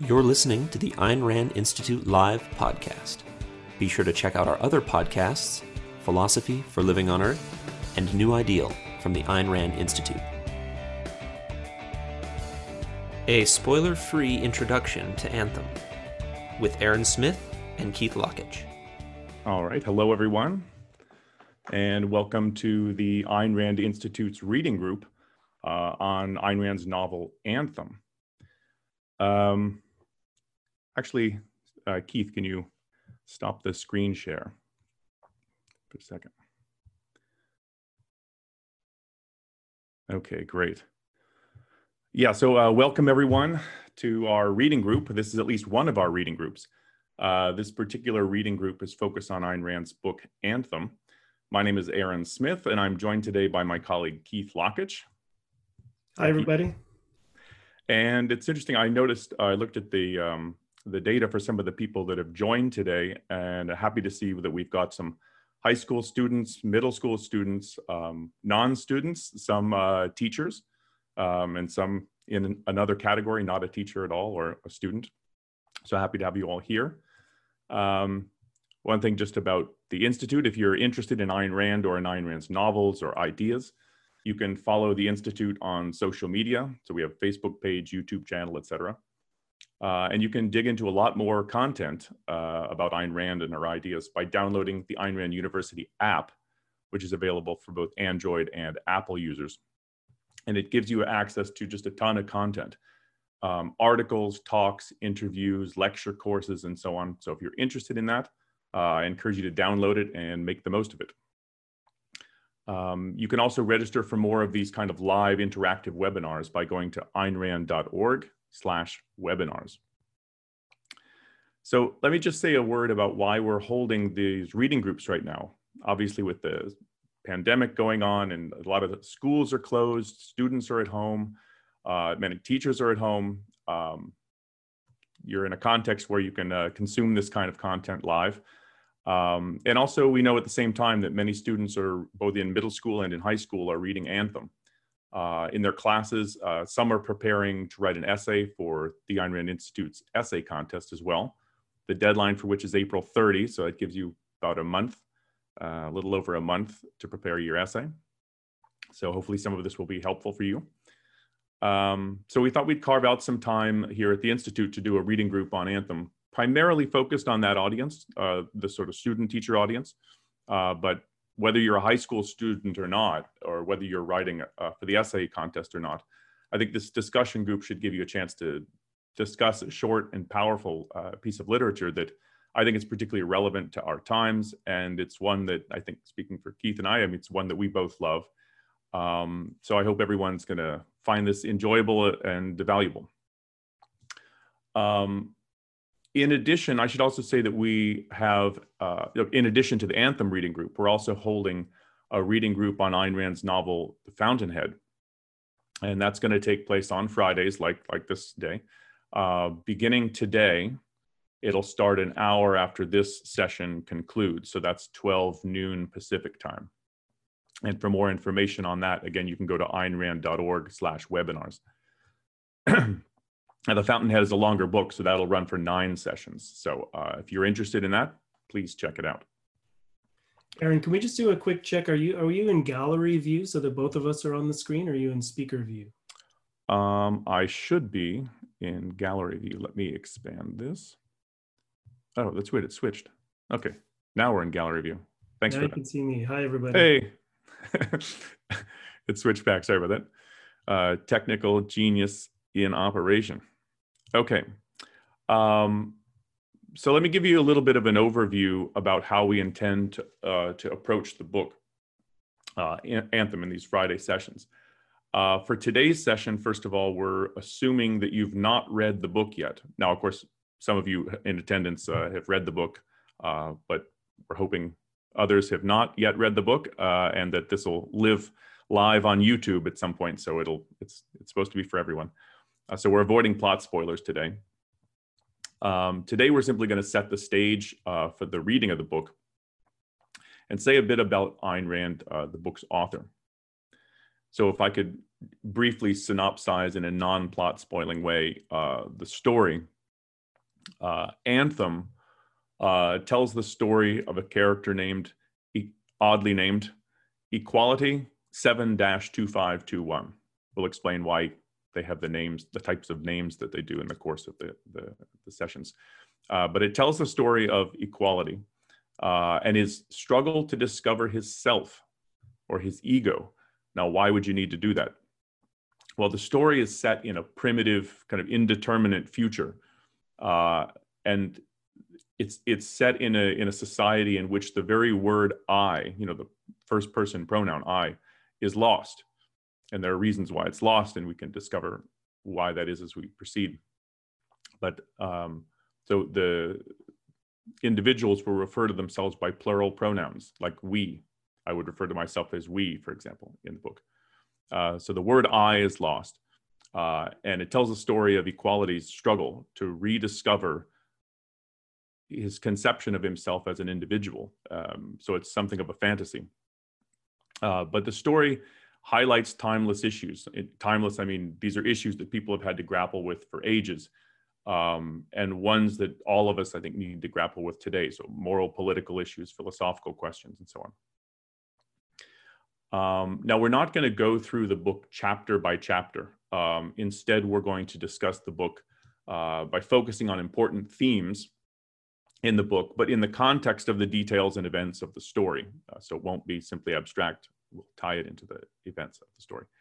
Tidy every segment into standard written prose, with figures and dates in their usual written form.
You're listening to the Ayn Rand Institute Live podcast. Be sure to check out our other podcasts, Philosophy for Living on Earth and New Ideal from the Ayn Rand Institute. A spoiler-free introduction to Anthem with Aaron Smith and Keith Lockitch. All right. Hello, everyone, and welcome to the Ayn Rand Institute's reading group on Ayn Rand's novel Anthem. Keith, can you stop the screen share for a second? Okay, great. Yeah, so welcome everyone to our reading group. This is at least one of our reading groups. This particular reading group is focused on Ayn Rand's book, Anthem. My name is Aaron Smith, and I'm joined today by my colleague, Keith Lockitch. Hi, everybody. And it's interesting, I noticed, I looked at the data for some of the people that have joined today, and happy to see that we've got some high school students, middle school students, non-students, some teachers, and some in another category, not a teacher at all or a student. So happy to have you all here. One thing just about the Institute, if you're interested in Ayn Rand or in Ayn Rand's novels or ideas, you can follow the Institute on social media. So we have a Facebook page, YouTube channel, etc. And you can dig into a lot more content about Ayn Rand and her ideas by downloading the Ayn Rand University app, which is available for both Android and Apple users. And it gives you access to just a ton of content, articles, talks, interviews, lecture courses, and so on. So if you're interested in that, I encourage you to download it and make the most of it. You can also register for more of these kind of live interactive webinars by going to aynrand.org/webinars. So let me just say a word about why we're holding these reading groups right now. Obviously with the pandemic going on and a lot of the schools are closed, students are at home, many teachers are at home. You're in a context where you can consume this kind of content live. And also we know at the same time that many students are both in middle school and in high school are reading Anthem. In their classes, some are preparing to write an essay for the Ayn Rand Institute's essay contest as well. The deadline for which is April 30, so it gives you about a month, a little over a month to prepare your essay. So hopefully some of this will be helpful for you. So we thought we'd carve out some time here at the Institute to do a reading group on Anthem, primarily focused on that audience, the sort of student-teacher audience. But whether you're a high school student or not, or whether you're writing for the essay contest or not, I think this discussion group should give you a chance to discuss a short and powerful piece of literature that I think is particularly relevant to our times. And it's one that I think, speaking for Keith and I mean, it's one that we both love. So I hope everyone's gonna find this enjoyable and valuable. In addition, I should also say that we have, in addition to the Anthem reading group, we're also holding a reading group on Ayn Rand's novel, The Fountainhead. And that's gonna take place on Fridays, like this day. Beginning today, it'll start an hour after this session concludes. So that's 12 noon Pacific time. And for more information on that, again, you can go to aynrand.org/webinars. And The Fountainhead is a longer book, so that'll run for 9 sessions. So if you're interested in that, please check it out. Aaron, can we just do a quick check? Are you in gallery view so that both of us are on the screen, or are you in speaker view? I should be in gallery view. Let me expand this. Oh, that's weird. It switched. Okay, now we're in gallery view. Thanks for that. You can see me. Hi, everybody. Hey. It switched back. Sorry about that. Technical genius in operation. Okay. So let me give you a little bit of an overview about how we intend to approach the book, Anthem, in these Friday sessions. For today's session, first of all, we're assuming that you've not read the book yet. Now, of course, some of you in attendance have read the book, but we're hoping others have not yet read the book, and that this will live live on YouTube at some point. So it's supposed to be for everyone. So we're avoiding plot spoilers today. Today, we're simply going to set the stage for the reading of the book and say a bit about Ayn Rand, the book's author. So if I could briefly synopsize in a non-plot spoiling way the story Anthem tells the story of a character named, oddly named, Equality 7-2521. We'll explain why they have the names, the types of names that they do in the course of the sessions. But it tells the story of Equality and his struggle to discover his self or his ego. Now, why would you need to do that? Well, the story is set in a primitive, kind of indeterminate future. And it's set in a society in which the very word I, the first person pronoun I, is lost. And there are reasons why it's lost, and we can discover why that is as we proceed. But so the individuals will refer to themselves by plural pronouns, like we. I would refer to myself as we, for example, in the book. So the word I is lost. And it tells a story of Equality's struggle to rediscover his conception of himself as an individual. So it's something of a fantasy. But the story highlights timeless issues. Timeless, I mean, these are issues that people have had to grapple with for ages, and ones that all of us, I think, need to grapple with today. So moral, political issues, philosophical questions, and so on. Now, we're not going to go through the book chapter by chapter. Instead, we're going to discuss the book by focusing on important themes in the book, but in the context of the details and events of the story. So it won't be simply abstract. We'll tie it into the events of the story.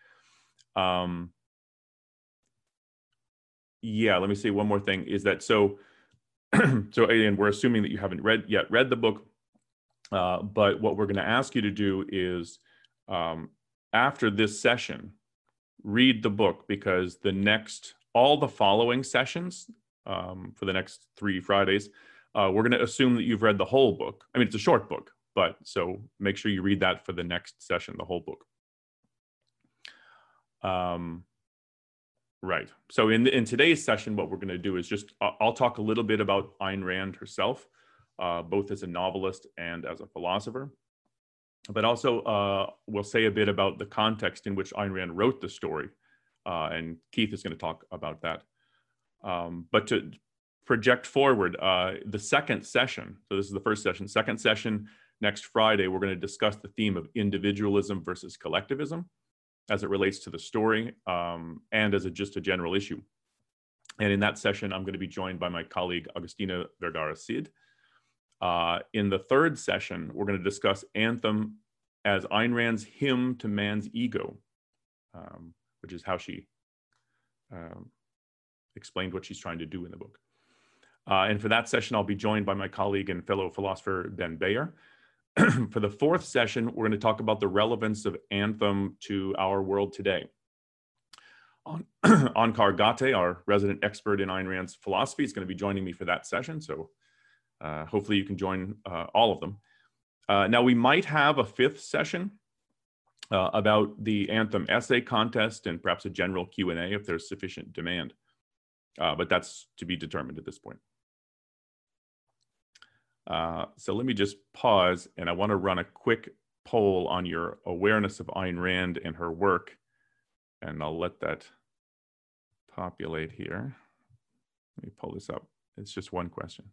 Yeah, let me say one more thing is that, so again, we're assuming that you haven't read the book, but what we're going to ask you to do is, after this session, read the book, because all the following sessions for the next 3 Fridays, we're going to assume that you've read the whole book. I mean, it's a short book, but so make sure you read that for the next session, the whole book. Right. So in today's session, what we're going to do is I'll talk a little bit about Ayn Rand herself, both as a novelist and as a philosopher. But also, we'll say a bit about the context in which Ayn Rand wrote the story. And Keith is going to talk about that. But to project forward, the second session, so this is the first session, second session, next Friday, we're going to discuss the theme of individualism versus collectivism as it relates to the story, and as just a general issue. And in that session, I'm going to be joined by my colleague, Agustina Vergara Cid. In the third session, we're going to discuss Anthem as Ayn Rand's hymn to man's ego, which is how she explained what she's trying to do in the book. And for that session, I'll be joined by my colleague and fellow philosopher, Ben Bayer. For the fourth session, we're going to talk about the relevance of Anthem to our world today. Onkar Ghate, our resident expert in Ayn Rand's philosophy, is going to be joining me for that session. So hopefully you can join all of them. Now, we might have a fifth session about the Anthem essay contest and perhaps a general Q&A if there's sufficient demand. But that's to be determined at this point. So let me just pause, and I want to run a quick poll on your awareness of Ayn Rand and her work, and I'll let that populate here. Let me pull this up. It's just one question.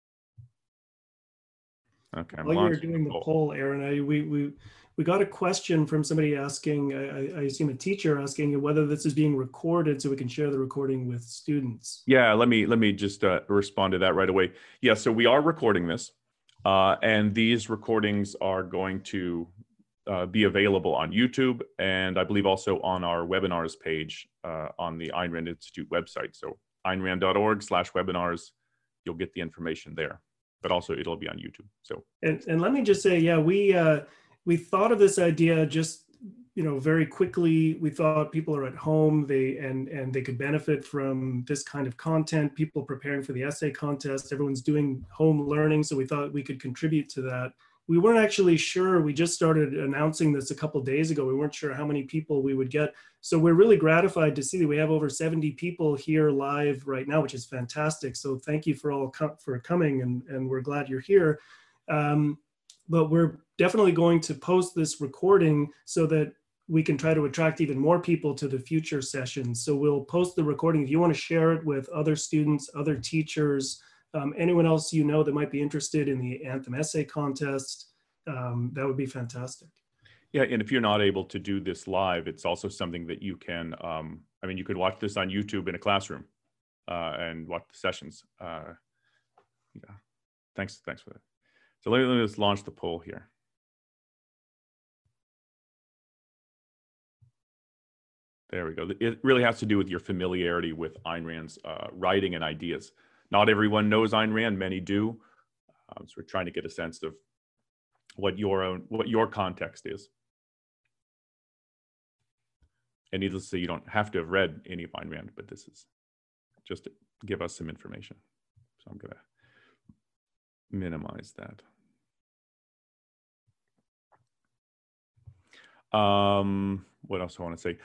Okay. While you're doing the poll, Aaron, we got a question from somebody asking, I assume a teacher asking whether this is being recorded so we can share the recording with students. Yeah, let me just respond to that right away. Yeah, so we are recording this, and these recordings are going to be available on YouTube, and I believe also on our webinars page on the Ayn Rand Institute website. So aynrand.org/webinars, you'll get the information there, but also it'll be on YouTube. So and let me just say, yeah, we thought of this idea just, very quickly. We thought people are at home, and they could benefit from this kind of content, people preparing for the essay contest, everyone's doing home learning. So we thought we could contribute to that. We weren't actually sure. We just started announcing this a couple of days ago. We weren't sure how many people we would get. So we're really gratified to see that we have over 70 people here live right now, which is fantastic. So thank you for coming, and we're glad you're here. But we're definitely going to post this recording so that we can try to attract even more people to the future sessions. So we'll post the recording. If you want to share it with other students, other teachers, anyone else you know that might be interested in the Anthem Essay Contest, that would be fantastic. Yeah, and if you're not able to do this live, it's also something that you can, I mean, you could watch this on YouTube in a classroom and watch the sessions. Yeah, thanks for that. So let me just launch the poll here. There we go. It really has to do with your familiarity with Ayn Rand's writing and ideas. Not everyone knows Ayn Rand, many do. So we're trying to get a sense of what your context is. And needless to say, you don't have to have read any of Ayn Rand, but this is just to give us some information. So I'm going to minimize that. What else do I want to say?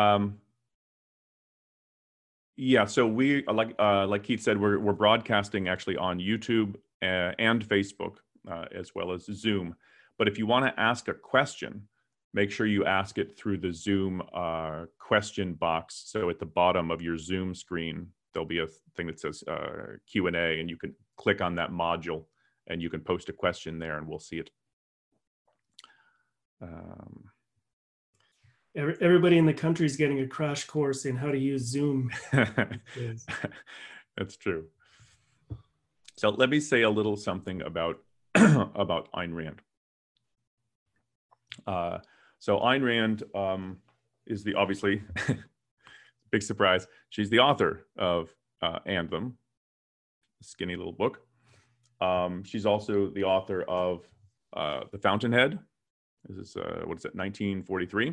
Yeah, so we like Keith said, we're broadcasting actually on YouTube and Facebook as well as Zoom. But if you want to ask a question, make sure you ask it through the Zoom question box. So at the bottom of your Zoom screen, there'll be a thing that says Q&A, and you can click on that module and you can post a question there and we'll see it. Everybody in the country is getting a crash course in how to use Zoom. That's true. So let me say a little something about about Ayn Rand. So Ayn Rand is obviously big surprise. She's the author of Anthem, a skinny little book. She's also the author of The Fountainhead. This is what is it, 1943.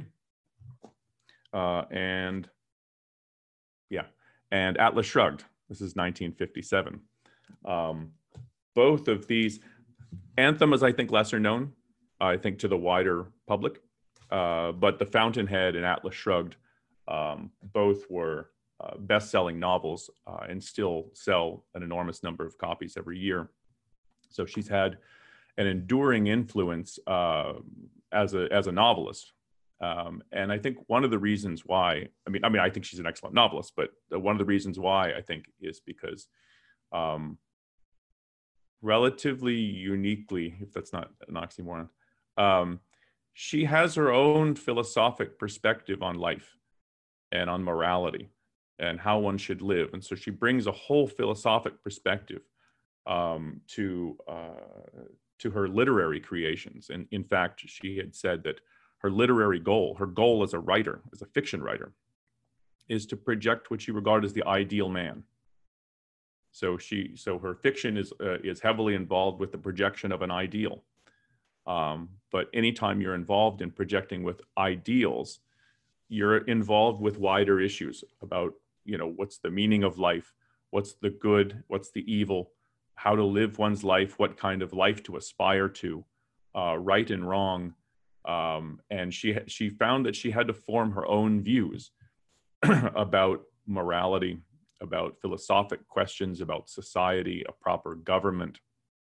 And Atlas Shrugged. This is 1957. Both of these, Anthem is, I think, lesser known, I think, to the wider public, but The Fountainhead and Atlas Shrugged both were best-selling novels and still sell an enormous number of copies every year. So she's had an enduring influence as a novelist. And I think one of the reasons why, I mean, I think she's an excellent novelist, but one of the reasons why I think is because relatively uniquely, if that's not an oxymoron, she has her own philosophic perspective on life and on morality and how one should live. And so she brings a whole philosophic perspective to her literary creations. And in fact, she had said that her literary goal, her goal as a writer, as a fiction writer, is to project what she regarded as the ideal man. So her fiction is heavily involved with the projection of an ideal. But anytime you're involved in projecting with ideals, you're involved with wider issues about, what's the meaning of life, what's the good, what's the evil, how to live one's life, what kind of life to aspire to, right and wrong. And she found that she had to form her own views about morality, about philosophic questions, about society, a proper government,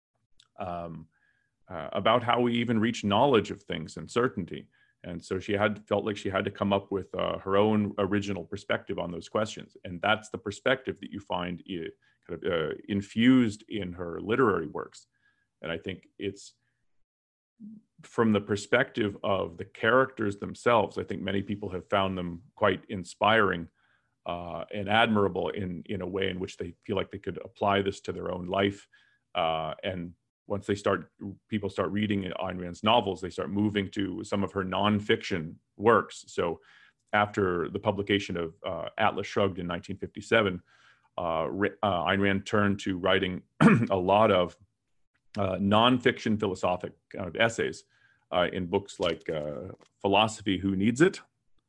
about how we even reach knowledge of things and certainty. And so she felt like she had to come up with her own original perspective on those questions. And that's the perspective that you find kind of infused in her literary works. And I think it's from the perspective of the characters themselves, I think many people have found them quite inspiring and admirable in a way in which they feel like they could apply this to their own life. And once people start reading Ayn Rand's novels, they start moving to some of her nonfiction works. So after the publication of Atlas Shrugged in 1957, Ayn Rand turned to writing a lot of nonfiction philosophic kind of essays in books like Philosophy, Who Needs It?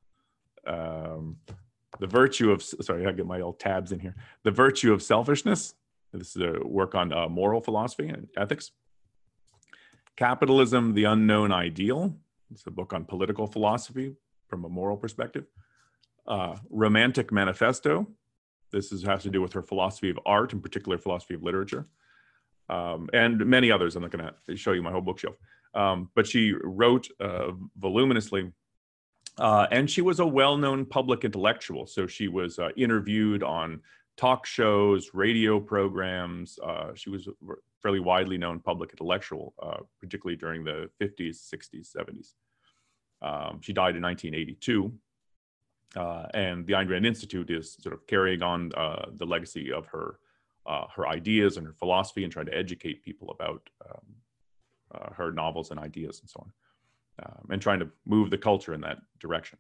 The Virtue of, sorry, I get my old tabs in here. The Virtue of Selfishness. This is a work on moral philosophy and ethics. Capitalism, the Unknown Ideal. It's a book on political philosophy from a moral perspective. Romantic Manifesto. This has to do with her philosophy of art, in particular philosophy of literature. And many others. I'm not going to show you my whole bookshelf. But she wrote voluminously And she was a well-known public intellectual. So she was interviewed on talk shows, radio programs. She was a fairly widely known public intellectual, particularly during the 50s, 60s, 70s. She died in 1982. And the Ayn Rand Institute is sort of carrying on the legacy of her ideas and her philosophy, and trying to educate people about her novels and ideas and so on. And trying to move the culture in that direction.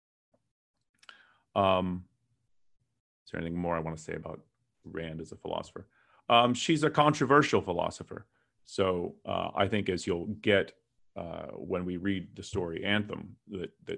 Is there anything more I want to say about Rand as a philosopher? She's a controversial philosopher. So I think, as you'll get when we read the story Anthem, that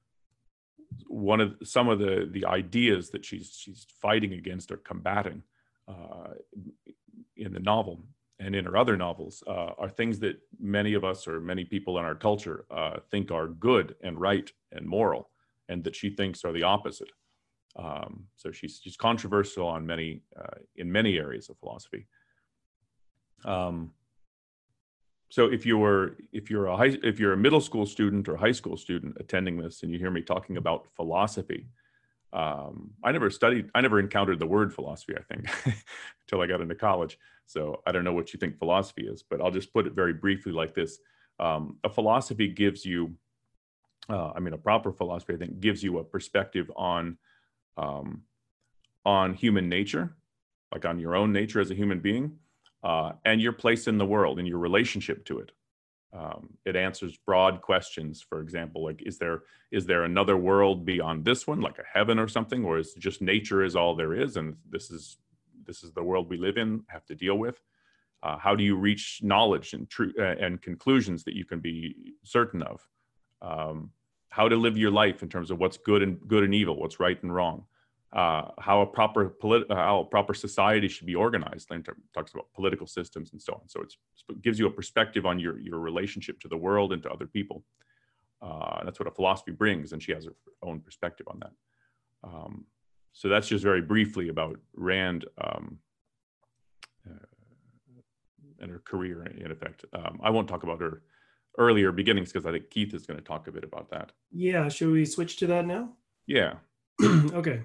some of the ideas that she's fighting against or combating in the novel and in her other novels are things that many of us, or many people in our culture, think are good and right and moral, and that she thinks are the opposite. So she's controversial on in many areas of philosophy. So if you're a middle school student or high school student attending this, and you hear me talking about philosophy, I never encountered the word philosophy, I think, until I got into college. So I don't know what you think philosophy is, but I'll just put it very briefly like this. A philosophy gives you, a proper philosophy, I think, gives you a perspective on human nature, like on your own nature as a human being, and your place in the world and your relationship to it. It answers broad questions. For example, like, is there another world beyond this one, like a heaven or something, or is just nature is all there is, and this is the world we live in, have to deal with? How do you reach knowledge and and conclusions that you can be certain of? How to live your life in terms of what's good and evil, what's right and wrong. How a proper society should be organized. And talks about political systems and so on. So it gives you a perspective on your relationship to the world and to other people. That's what a philosophy brings, and she has her own perspective on that. So that's just very briefly about Rand and her career, in effect. I won't talk about her earlier beginnings, because I think Keith is going to talk a bit about that. Yeah, should we switch to that now? Yeah. Okay.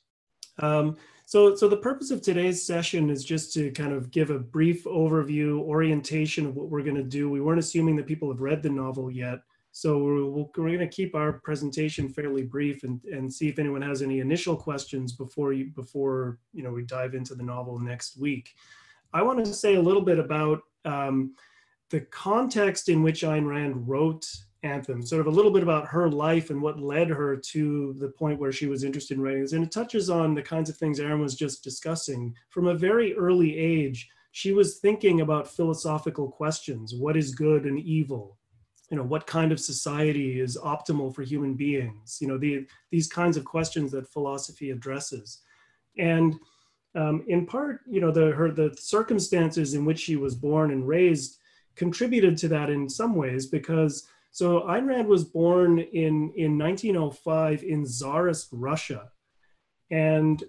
So the purpose of today's session is just to kind of give a brief overview, orientation of what we're going to do. We weren't assuming that people have read the novel yet, so we're going to keep our presentation fairly brief and see if anyone has any initial questions before we dive into the novel next week. I want to say a little bit about the context in which Ayn Rand wrote Anthem, sort of a little bit about her life and what led her to the point where she was interested in writing this. And it touches on the kinds of things Aaron was just discussing. From a very early age, she was thinking about philosophical questions. What is good and evil? What kind of society is optimal for human beings? These kinds of questions that philosophy addresses. And in part, the circumstances in which she was born and raised contributed to that in some ways, because Ayn Rand was born in 1905 in Tsarist Russia. And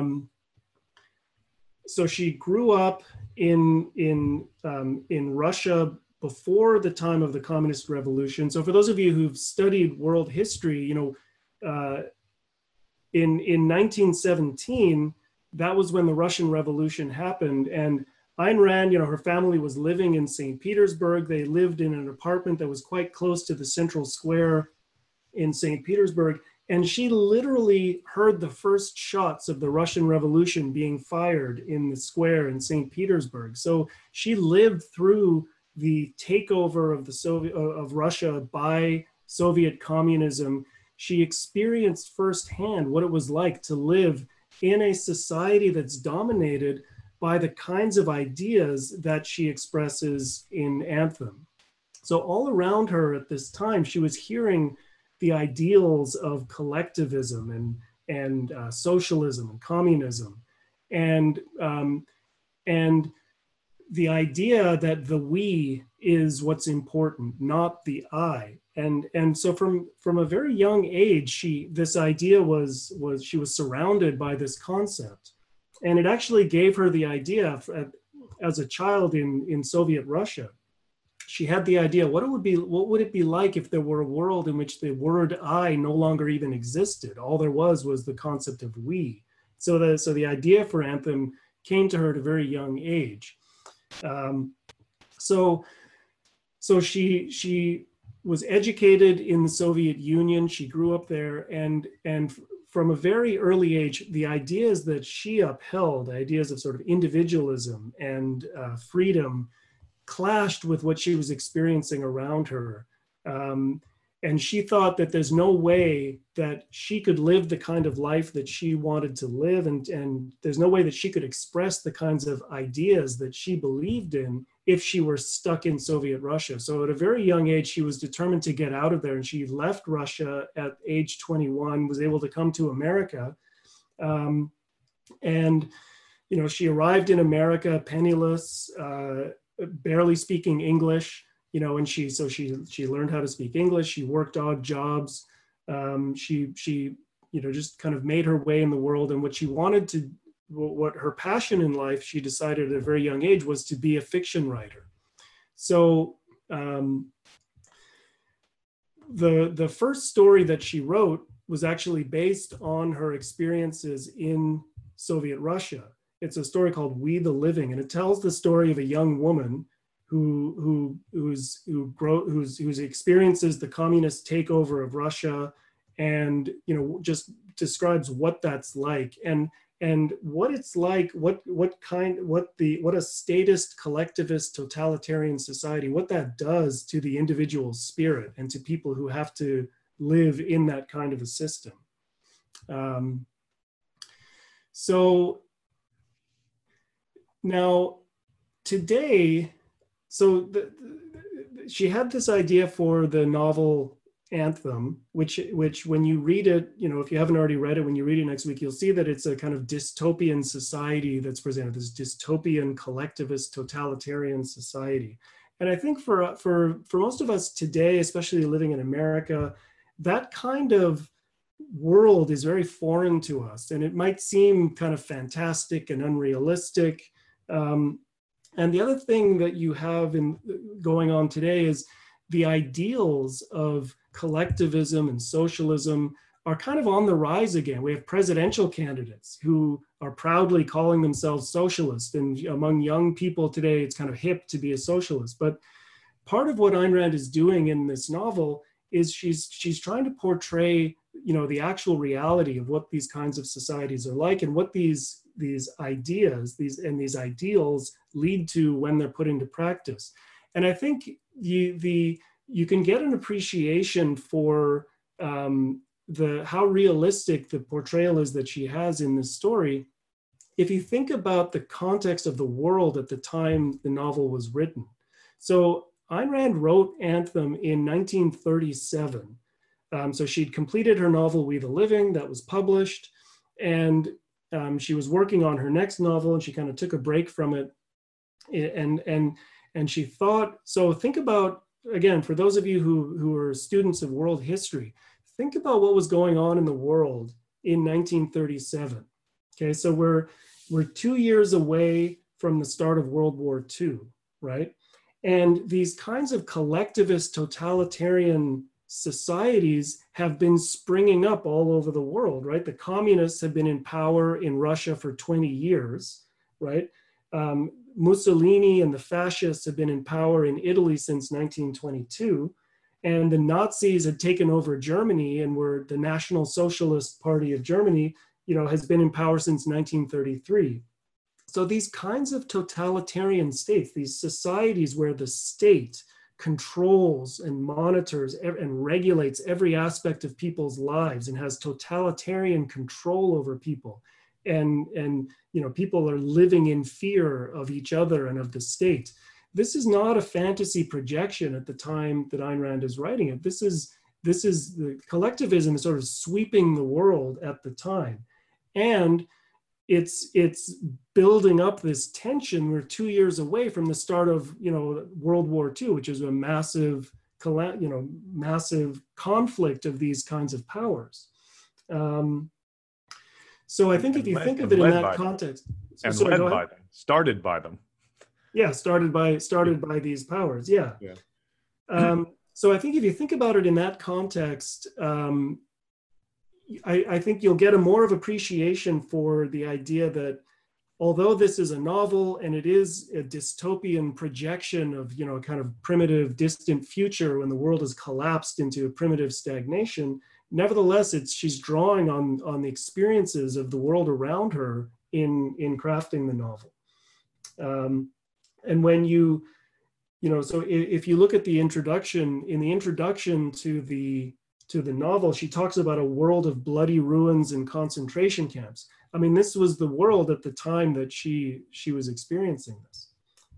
so she grew up in Russia before the time of the Communist Revolution. So for those of you who've studied world history, in 1917, that was when the Russian Revolution happened. And Ayn Rand, her family was living in St. Petersburg. They lived in an apartment that was quite close to the central square in St. Petersburg. And she literally heard the first shots of the Russian Revolution being fired in the square in St. Petersburg. So she lived through the takeover of Russia by Soviet communism. She experienced firsthand what it was like to live in a society that's dominated by the kinds of ideas that she expresses in Anthem. So all around her at this time, she was hearing the ideals of collectivism and socialism and communism, and the idea that the we is what's important, not the I. And so from a very young age, she was surrounded by this concept. And it actually gave her the idea as a child in Soviet Russia. she had the idea, what would it be like if there were a world in which the word I no longer even existed? All there was the concept of we. So the idea for Anthem came to her at a very young age. So she was educated in the Soviet Union. She grew up there, and from a very early age, the ideas that she upheld, ideas of sort of individualism and freedom, clashed with what she was experiencing around her. And she thought that there's no way that she could live the kind of life that she wanted to live, and there's no way that she could express the kinds of ideas that she believed in if she were stuck in Soviet Russia. So at a very young age, she was determined to get out of there, and she left Russia at age 21, was able to come to America. And, she arrived in America penniless, barely speaking English, and she learned how to speak English. She worked odd jobs. She just kind of made her way in the world. And what her passion in life, she decided at a very young age, was to be a fiction writer. So the first story that she wrote was actually based on her experiences in Soviet Russia. It's a story called We the Living, and it tells the story of a young woman who experiences the communist takeover of Russia, and just describes what that's like, and what it's like, what a statist, collectivist, totalitarian society, what that does to the individual spirit and to people who have to live in that kind of a system. So now today, she had this idea for the novel Anthem, which when you read it, if you haven't already read it, when you read it next week, you'll see that it's a kind of dystopian society that's presented, this dystopian, collectivist, totalitarian society. And I think for most of us today, especially living in America, that kind of world is very foreign to us, and it might seem kind of fantastic and unrealistic. And the other thing that you have going on today is the ideals of collectivism and socialism are kind of on the rise again. We have presidential candidates who are proudly calling themselves socialists, and among young people today, it's kind of hip to be a socialist. But part of what Ayn Rand is doing in this novel is she's trying to portray, the actual reality of what these kinds of societies are like, and what these ideas, these ideals lead to when they're put into practice. And I think you can get an appreciation for how realistic the portrayal is that she has in this story if you think about the context of the world at the time the novel was written. So Ayn Rand wrote Anthem in 1937. So she'd completed her novel We the Living, that was published, and she was working on her next novel, and she kind of took a break from it. And she thought, so think about, again, for those of you who are students of world history, think about what was going on in the world in 1937. Okay, so we're 2 years away from the start of World War II, right? And these kinds of collectivist, totalitarian societies have been springing up all over the world, right? The communists have been in power in Russia for 20 years, right? Mussolini and the fascists have been in power in Italy since 1922. And the Nazis had taken over Germany and were the National Socialist Party of Germany, has been in power since 1933. So these kinds of totalitarian states, these societies where the state controls and monitors and regulates every aspect of people's lives and has totalitarian control over people, and people are living in fear of each other and of the state. This is not a fantasy projection at the time that Ayn Rand is writing it. This is the collectivism is sort of sweeping the world at the time, and it's building up this tension. We're 2 years away from the start of World War II, which is a massive conflict of these kinds of powers. So I think if you think of it in that context, started by them. Yeah, started by these powers. Yeah. Yeah. So I think if you think about it in that context, I think you'll get a more of appreciation for the idea that although this is a novel and it is a dystopian projection of, you know, a kind of primitive, distant future when the world has collapsed into primitive stagnation, nevertheless, she's drawing on the experiences of the world around her in crafting the novel. And when you know, so if you look at the introduction, in the introduction to the novel, she talks about a world of bloody ruins and concentration camps. I mean, this was the world at the time that she was experiencing this.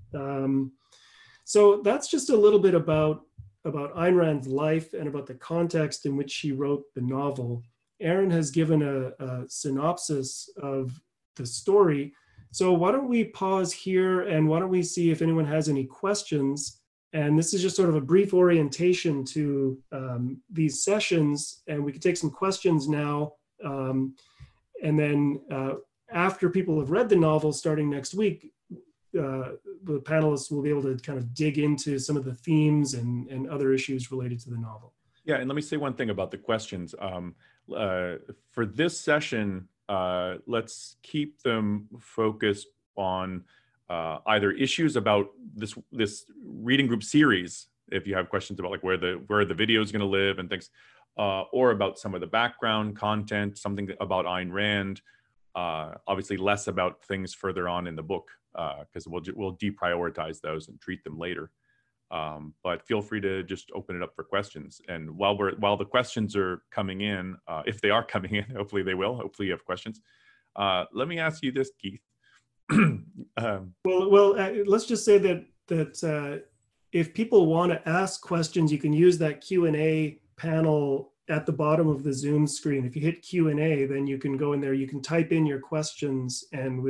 So that's just a little bit about Ayn Rand's life and about the context in which she wrote the novel. Aaron has given a synopsis of the story. So why don't we pause here and why don't we see if anyone has any questions? And this is just sort of a brief orientation to these sessions, and we can take some questions now. And then after people have read the novel starting next week, the panelists will be able to kind of dig into some of the themes and other issues related to the novel. Yeah, and let me say one thing about the questions. For this session, let's keep them focused on either issues about this reading group series, if you have questions about like where the video is going to live and things, or about some of the background content, something about Ayn Rand. Obviously, less about things further on in the book, because we'll deprioritize those and treat them later. But feel free to just open it up for questions. And while the questions are coming in, if they are coming in, hopefully they will. Hopefully you have questions. Let me ask you this, Keith. Let's just say that if people want to ask questions, you can use that Q&A panel at the bottom of the Zoom screen. If you hit Q&A, then you can go in there, you can type in your questions, and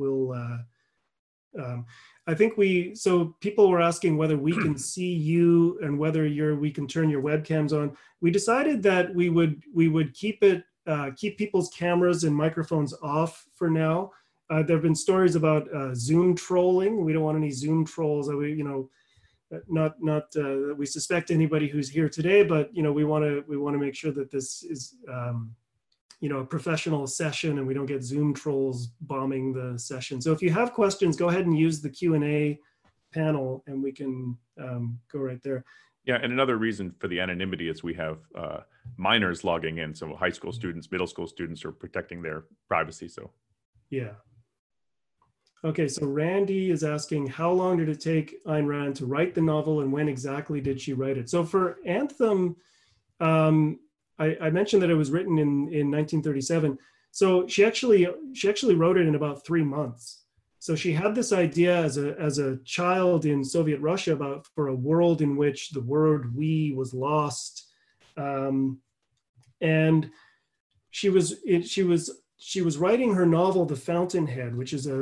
I think so people were asking whether we can see you and whether we can turn your webcams on. We decided that we would keep people's cameras and microphones off for now. There have been stories about Zoom trolling. We don't want any Zoom trolls. Not that we suspect anybody who's here today, but we want to make sure that this is a professional session and we don't get Zoom trolls bombing the session. So if you have questions, go ahead and use the Q&A panel and we can go right there. Yeah, and another reason for the anonymity is we have minors logging in. So high school students, middle school students are protecting their privacy. So yeah. Okay, so Randy is asking, how long did it take Ayn Rand to write the novel and when exactly did she write it? So for Anthem, I mentioned that it was written in 1937. So she actually wrote it in about 3 months. So she had this idea as a child in Soviet Russia for a world in which the word "we" was lost, and she was writing her novel The Fountainhead,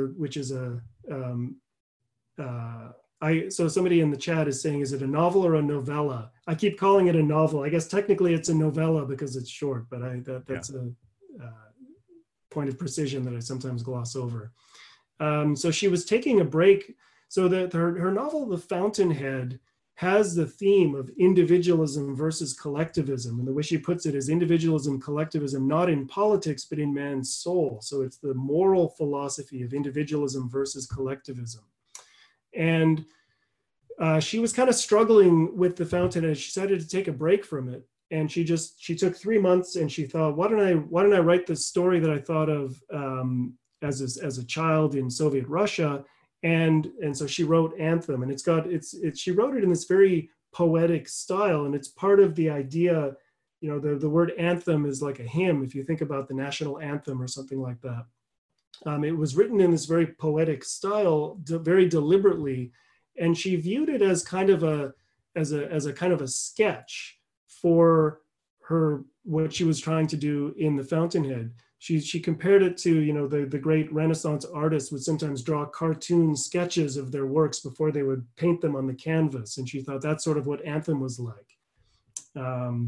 so somebody in the chat is saying, is it a novel or a novella? I keep calling it a novel. I guess technically it's a novella because it's short, but that's a point of precision that I sometimes gloss over. So she was taking a break. So that her novel, The Fountainhead, has the theme of individualism versus collectivism. And the way she puts it is individualism, collectivism, not in politics, but in man's soul. So it's the moral philosophy of individualism versus collectivism. And she was kind of struggling with The Fountainhead. She decided to take a break from it. And she took 3 months and she thought, why don't I write this story that I thought of as a child in Soviet Russia? And so she wrote Anthem, and she wrote it in this very poetic style. And it's part of the idea, the word anthem is like a hymn. If you think about the national anthem or something like that. It was written in this very poetic style, very deliberately, and she viewed it as kind of a kind of a sketch for what she was trying to do in The Fountainhead. She compared it to the great Renaissance artists would sometimes draw cartoon sketches of their works before they would paint them on the canvas, and she thought that's sort of what Anthem was like. Yeah,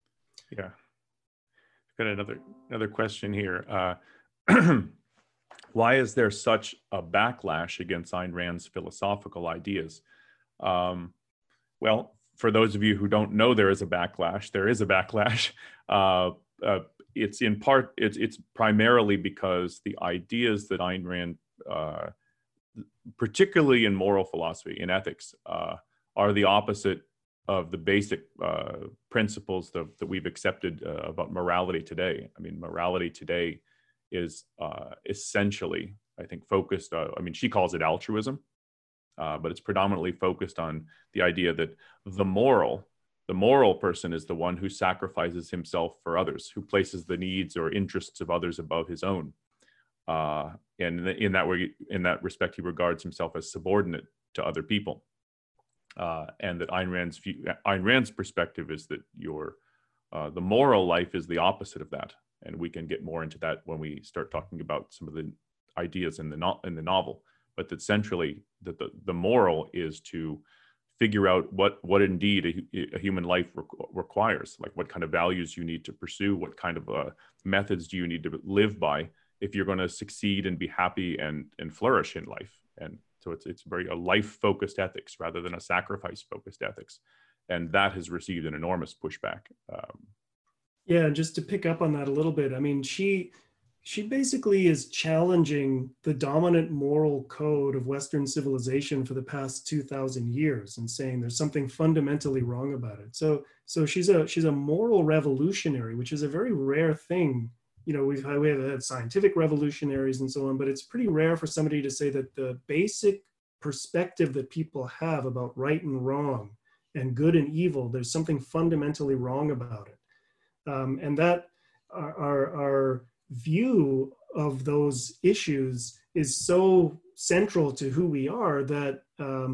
I've got another question here. Why is there such a backlash against Ayn Rand's philosophical ideas? Well, for those of you who don't know, there is a backlash. There is a backlash. It's in part, it's primarily because the ideas that Ayn Rand, particularly in moral philosophy, in ethics, are the opposite of the basic principles that we've accepted about morality today. I mean, morality today is essentially, I think, focused, she calls it altruism, but it's predominantly focused on the idea that the moral person is the one who sacrifices himself for others, who places the needs or interests of others above his own. And in that respect, he regards himself as subordinate to other people. And that Ayn Rand's perspective is that the moral life is the opposite of that. And we can get more into that when we start talking about some of the ideas in the novel. But that centrally, that the moral is to figure out what indeed a human life requires, like what kind of values you need to pursue, what kind of methods do you need to live by if you're going to succeed and be happy and flourish in life. And so it's very a life-focused ethics rather than a sacrifice-focused ethics. And that has received an enormous pushback. Yeah, and just to pick up on that a little bit, I mean, she basically is challenging the dominant moral code of Western civilization for the past 2,000 years and saying there's something fundamentally wrong about it. So she's a moral revolutionary, which is a very rare thing. You know, we have had scientific revolutionaries and so on, but it's pretty rare for somebody to say that the basic perspective that people have about right and wrong and good and evil, there's something fundamentally wrong about it. And that our view of those issues is so central to who we are that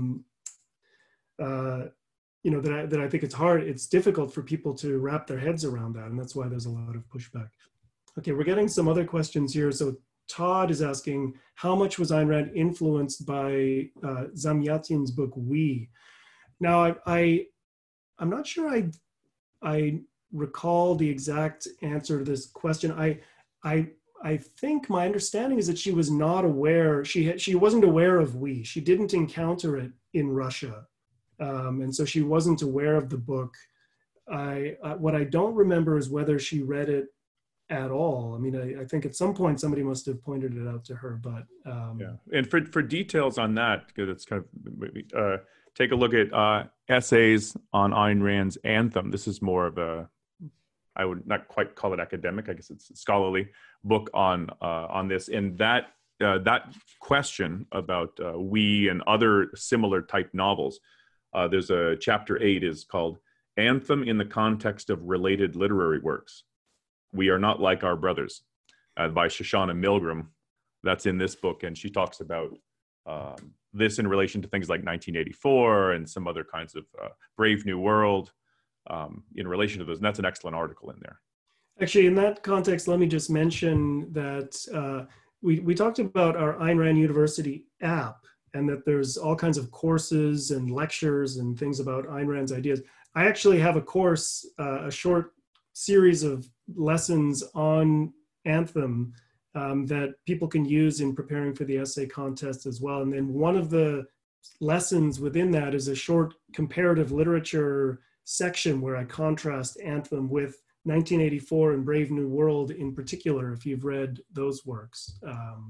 that I think it's difficult for people to wrap their heads around that, and that's why there's a lot of pushback. Okay, we're getting some other questions here. So Todd is asking, how much was Ayn Rand influenced by Zamyatin's book We? Now I'm not sure I recall the exact answer to this question. I think my understanding is that she was not aware, she wasn't aware of We. She didn't encounter it in Russia. And so she wasn't aware of the book. What I don't remember is whether she read it at all. I mean, I think at some point somebody must have pointed it out to her, but yeah. And for details on that, because it's kind of, take a look at essays on Ayn Rand's Anthem. This is more of I would not quite call it academic. I guess it's a scholarly book on this. And that question about We and other similar type novels, there's a chapter 8 is called Anthem in the Context of Related Literary Works. We Are Not Like Our Brothers, by Shoshana Milgram. That's in this book. And she talks about this in relation to things like 1984 and some other kinds of Brave New World. In relation to those, and that's an excellent article in there. Actually, in that context, let me just mention that we talked about our Ayn Rand University app, and that there's all kinds of courses and lectures and things about Ayn Rand's ideas. I actually have a course, a short series of lessons on Anthem that people can use in preparing for the essay contest as well. And then one of the lessons within that is a short comparative literature section where I contrast Anthem with 1984 and Brave New World in particular, if you've read those works.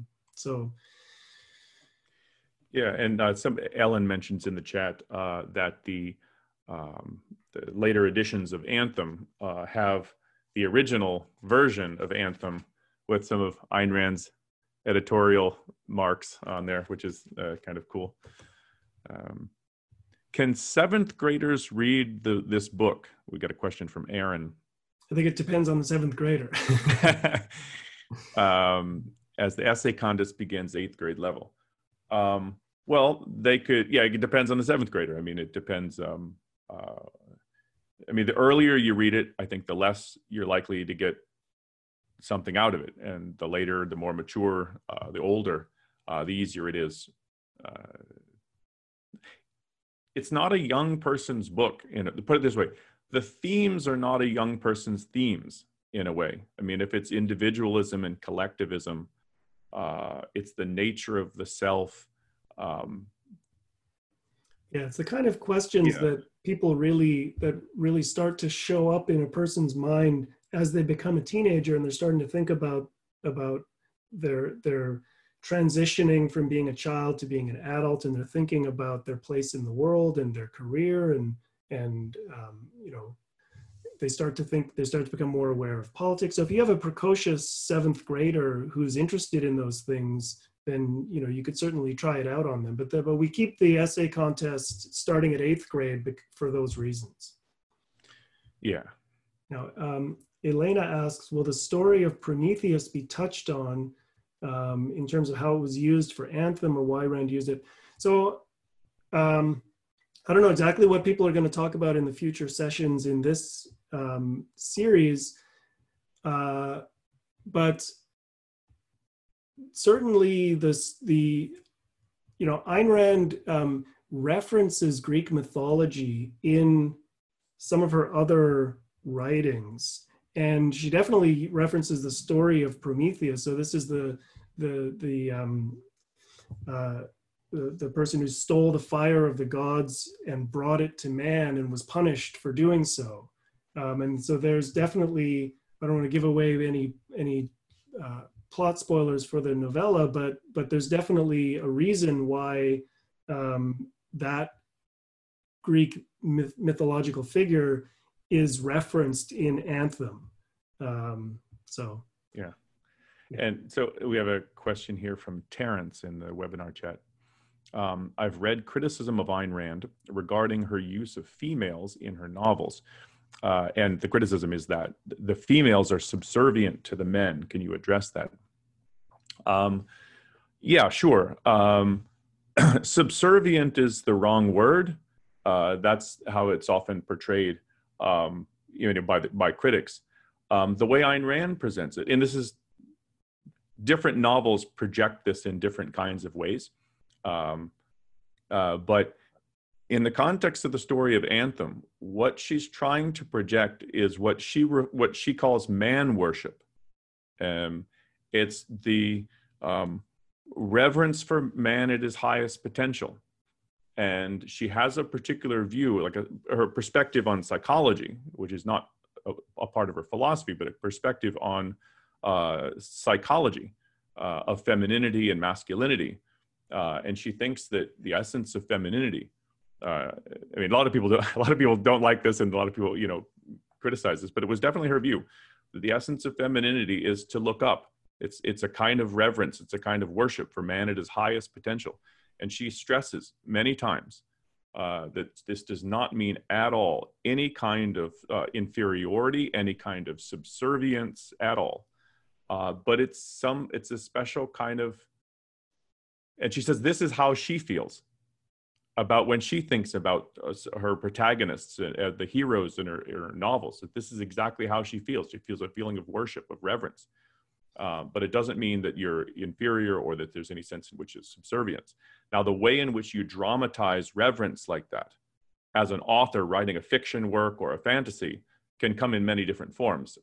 Yeah, and Ellen mentions in the chat that the later editions of Anthem have the original version of Anthem with some of Ayn Rand's editorial marks on there, which is kind of cool. Can 7th graders read this book? We got a question from Aaron. I think it depends on the 7th grader. As the essay contest begins 8th grade level. Well, they could, yeah, it depends on the 7th grader. I mean, it depends. I mean, the earlier you read it, I think the less you're likely to get something out of it. And the later, the more mature, the older, the easier it is. It's not a young person's book. Put it this way, the themes are not a young person's themes in a way. I mean, if it's individualism and collectivism, It's the nature of the self. Yeah, it's the kind of questions that people really start to show up in a person's mind as they become a teenager, and they're starting to think about their transitioning from being a child to being an adult, and they're thinking about their place in the world and their career, and you know, they start to become more aware of politics. So if you have a precocious 7th grader who's interested in those things, then, you know, you could certainly try it out on them. But we keep the essay contest starting at 8th grade for those reasons. Yeah. Now, Elena asks, will the story of Prometheus be touched on in terms of how it was used for Anthem, or why Rand used it? So I don't know exactly what people are going to talk about in the future sessions in this series, but certainly Ayn Rand references Greek mythology in some of her other writings, and she definitely references the story of Prometheus. So this is the person who stole the fire of the gods and brought it to man and was punished for doing so. And so there's definitely, I don't want to give away any plot spoilers for the novella, but there's definitely a reason why that Greek mythological figure is referenced in Anthem. So yeah. And so we have a question here from Terrence in the webinar chat. I've read criticism of Ayn Rand regarding her use of females in her novels. And the criticism is that the females are subservient to the men. Can you address that? Yeah, sure. Subservient is the wrong word. That's how it's often portrayed, by critics. The way Ayn Rand presents it, and this is different novels project this in different kinds of ways. But in the context of the story of Anthem, what she's trying to project is what she calls man worship. It's the reverence for man at his highest potential. And she has a particular view, like her perspective on psychology, which is not a part of her philosophy, but a perspective on psychology of femininity and masculinity. And she thinks that the essence of femininity, I mean, a lot of people don't like this, and a lot of people, criticize this, but it was definitely her view that the essence of femininity is to look up. It's a kind of reverence. It's a kind of worship for man at his highest potential. And she stresses many times that this does not mean at all any kind of inferiority, any kind of subservience at all. But it's a special kind of, and she says this is how she feels about when she thinks about her protagonists, the heroes in her novels, that this is exactly how she feels. She feels a feeling of worship, of reverence. But it doesn't mean that you're inferior or that there's any sense in which it's subservience. Now, the way in which you dramatize reverence like that, as an author writing a fiction work or a fantasy, can come in many different forms.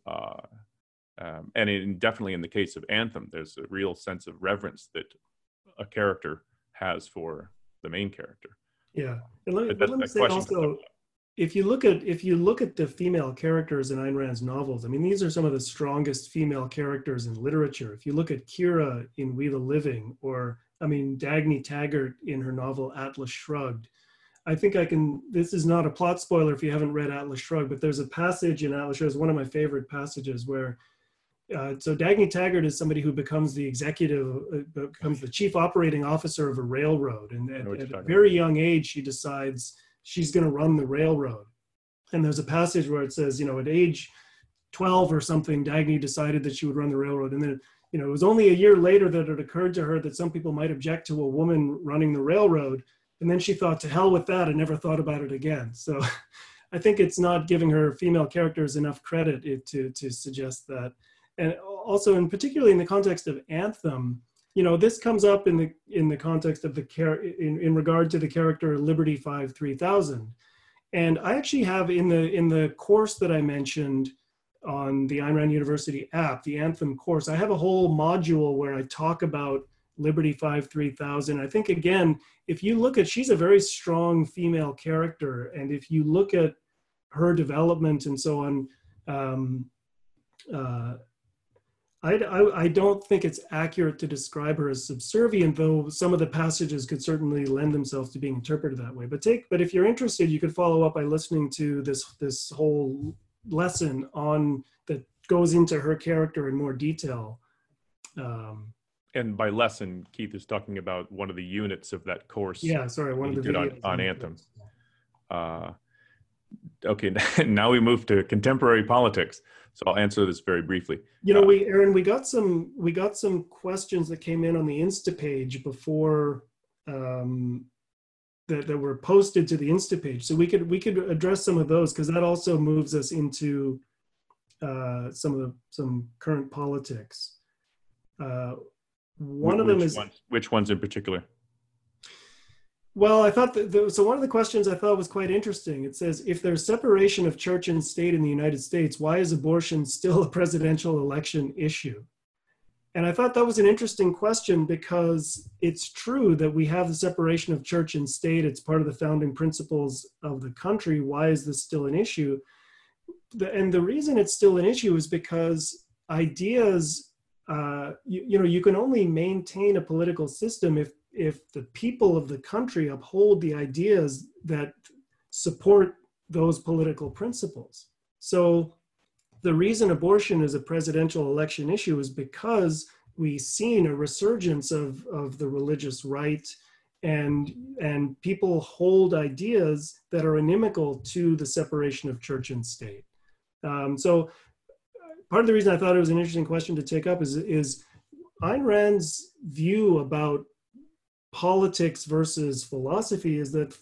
And definitely in the case of Anthem, there's a real sense of reverence that a character has for the main character. Yeah, and let me say also, if you look at the female characters in Ayn Rand's novels, I mean, these are some of the strongest female characters in literature. If you look at Kira in We the Living, or Dagny Taggart in her novel Atlas Shrugged, I think this is not a plot spoiler if you haven't read Atlas Shrugged, but there's a passage in Atlas Shrugged, it's one of my favorite passages, where so Dagny Taggart is somebody who becomes the chief operating officer of a railroad. And at a very young age, she decides she's going to run the railroad. And there's a passage where it says, at age 12 or something, Dagny decided that she would run the railroad. And then, it was only a year later that it occurred to her that some people might object to a woman running the railroad. And then she thought, to hell with that, and never thought about it again. So I think it's not giving her female characters enough credit to suggest that. And also, and particularly in the context of Anthem, this comes up in the context of in regard to the character Liberty 5 3000. And I actually have in the course that I mentioned, on the Ayn Rand University app, the Anthem course, I have a whole module where I talk about Liberty 53000. I think, again, if you look at, she's a very strong female character. And if you look at her development and so on, I don't think it's accurate to describe her as subservient, though some of the passages could certainly lend themselves to being interpreted that way. But if you're interested, you could follow up by listening to this whole lesson on that goes into her character in more detail. And by lesson, Keith is talking about one of the units of that course. Yeah, sorry, one of the videos on Anthem. Okay, now we move to contemporary politics. So I'll answer this very briefly. You know, Aaron, we got some questions that came in on the Insta page before that were posted to the Insta page. So we could address some of those, because that also moves us into some current politics. One of them is which ones in particular? Well, I thought so one of the questions I thought was quite interesting. It says, if there's separation of church and state in the United States, why is abortion still a presidential election issue? And I thought that was an interesting question, because it's true that we have the separation of church and state. It's part of the founding principles of the country. Why is this still an issue? And the reason it's still an issue is because ideas, you can only maintain a political system if the people of the country uphold the ideas that support those political principles. So the reason abortion is a presidential election issue is because we've seen a resurgence of the religious right, and people hold ideas that are inimical to the separation of church and state. So part of the reason I thought it was an interesting question to take up is Ayn Rand's view about politics versus philosophy is that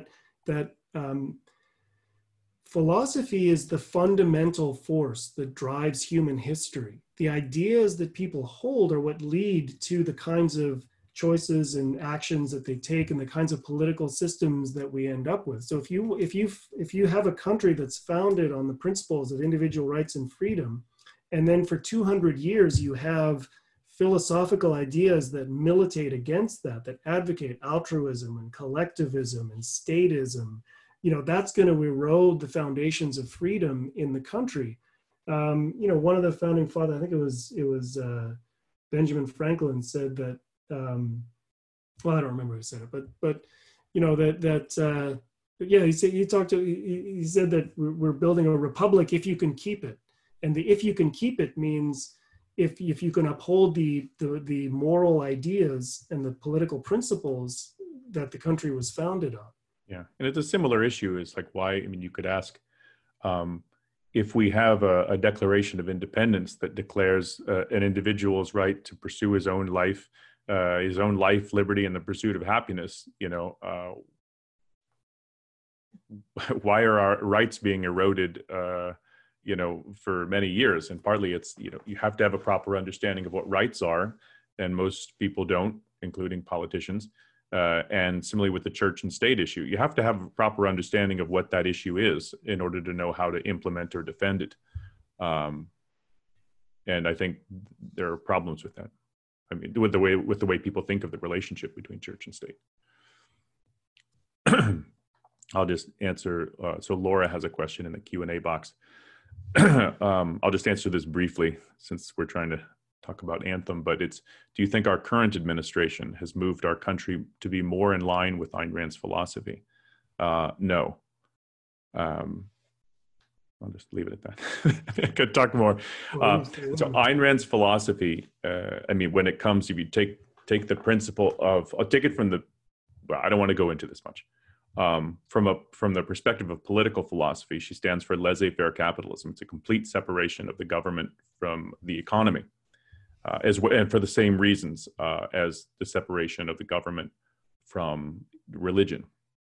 philosophy is the fundamental force that drives human history. The ideas that people hold are what lead to the kinds of choices and actions that they take and the kinds of political systems that we end up with. So if you have a country that's founded on the principles of individual rights and freedom, and then for 200 years you have philosophical ideas that militate against that advocate altruism and collectivism and statism, that's going to erode the foundations of freedom in the country. One of the founding fathers, I think it was Benjamin Franklin, said that. Well, I don't remember who said it, but he said that we're building a republic if you can keep it, and the if you can keep it means if you can uphold the moral ideas and the political principles that the country was founded on. Yeah, and it's a similar issue. Is like why? I mean, you could ask if we have a Declaration of Independence that declares an individual's right to pursue his own life, liberty, and the pursuit of happiness. Why are our rights being eroded? For many years? And partly it's, you have to have a proper understanding of what rights are, and most people don't, including politicians. And similarly with the church and state issue, you have to have a proper understanding of what that issue is in order to know how to implement or defend it. And I think there are problems with that. I mean, with the way people think of the relationship between church and state. I'll just answer. So Laura has a question in the Q&A box. I'll just answer this briefly since we're trying to talk about Anthem, but do you think our current administration has moved our country to be more in line with Ayn Rand's philosophy? No. I'll just leave it at that. I could talk more. So Ayn Rand's philosophy, when it comes, if you take the principle of, I'll take it from I don't want to go into this much. From the perspective of political philosophy, she stands for laissez-faire capitalism. It's a complete separation of the government from the economy, and for the same reasons as the separation of the government from religion.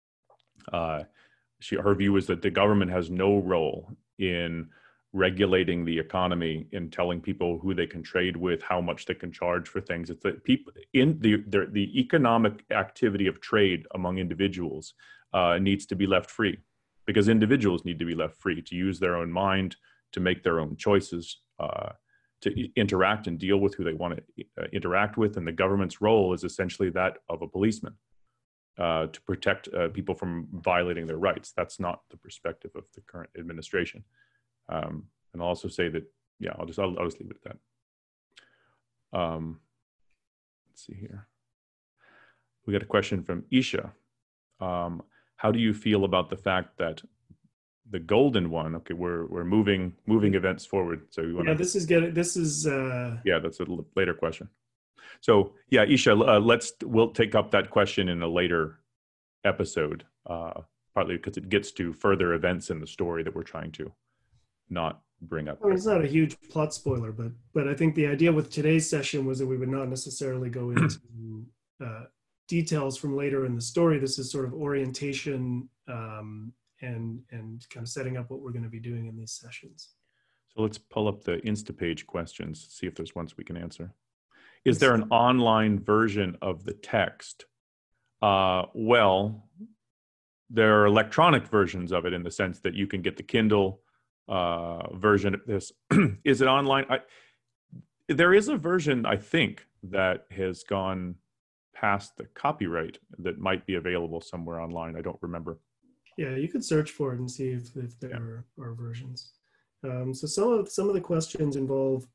Her view is that the government has no role in regulating the economy, in telling people who they can trade with, how much they can charge for things. It's that people in the economic activity of trade among individuals needs to be left free, because individuals need to be left free to use their own mind, to make their own choices, to interact and deal with who they want to interact with. And the government's role is essentially that of a policeman, to protect people from violating their rights. That's not the perspective of the current administration. And I'll also say that, yeah, I'll just leave it at that. Let's see here. We got a question from Isha. How do you feel about the fact that the golden one? Okay, we're moving events forward. So you want yeah, that's a later question. So yeah, Isha, we'll take up that question in a later episode, partly because it gets to further events in the story that we're trying to not bring up. I mean, it's not a huge plot spoiler, but I think the idea with today's session was that we would not necessarily go into details from later in the story. This is sort of orientation and kind of setting up what we're going to be doing in these sessions. So let's pull up the Instapage questions, see if there's ones we can answer. Is there an online version of the text? Well, there are electronic versions of it in the sense that you can get the Kindle version of this. Is it online? There is a version, I think, that has gone past the copyright that might be available somewhere online. I don't remember. Yeah, you could search for it and see if there are versions. So some of the questions involve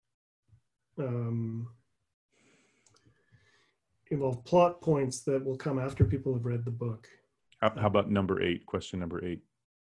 plot points that will come after people have read the book. How about number 8? Question number 8.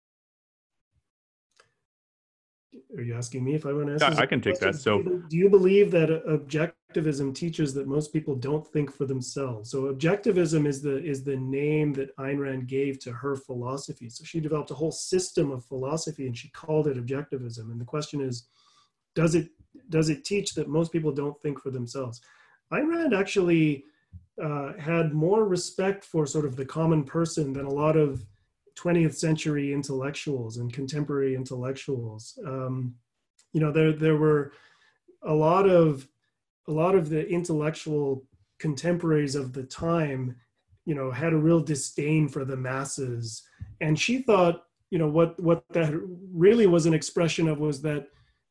Are you asking me if I want to answer? Yeah, I can take that. So, do you believe that objectivism teaches that most people don't think for themselves? So, objectivism is the name that Ayn Rand gave to her philosophy. So, she developed a whole system of philosophy, and she called it objectivism. And the question is, does it teach that most people don't think for themselves? Ayn Rand actually had more respect for sort of the common person than a lot of 20th century intellectuals and contemporary intellectuals. There were a lot of the intellectual contemporaries of the time, had a real disdain for the masses. And she thought, what that really was an expression of was that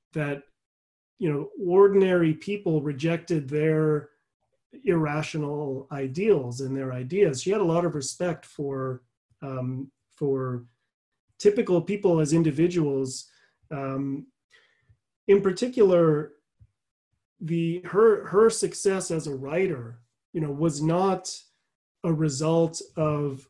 ordinary people rejected their irrational ideals and their ideas. She had a lot of respect for typical people as individuals. In particular, her success as a writer, was not a result of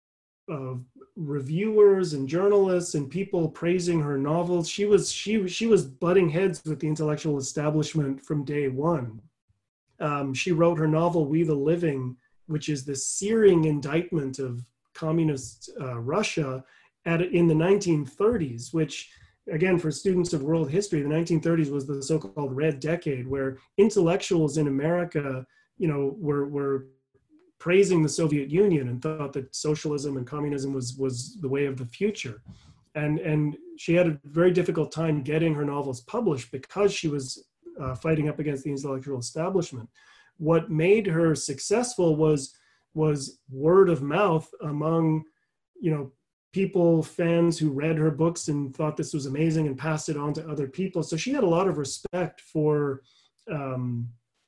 reviewers and journalists and people praising her novels. She was butting heads with the intellectual establishment from day one. She wrote her novel We the Living, which is the searing indictment of communist Russia in the 1930s, which, again, for students of world history, the 1930s was the so-called Red Decade, where intellectuals in America, were praising the Soviet Union and thought that socialism and communism was the way of the future. And she had a very difficult time getting her novels published because she was fighting up against the intellectual establishment. What made her successful was word of mouth among, people, fans who read her books and thought this was amazing and passed it on to other people. So she had a lot of respect for, for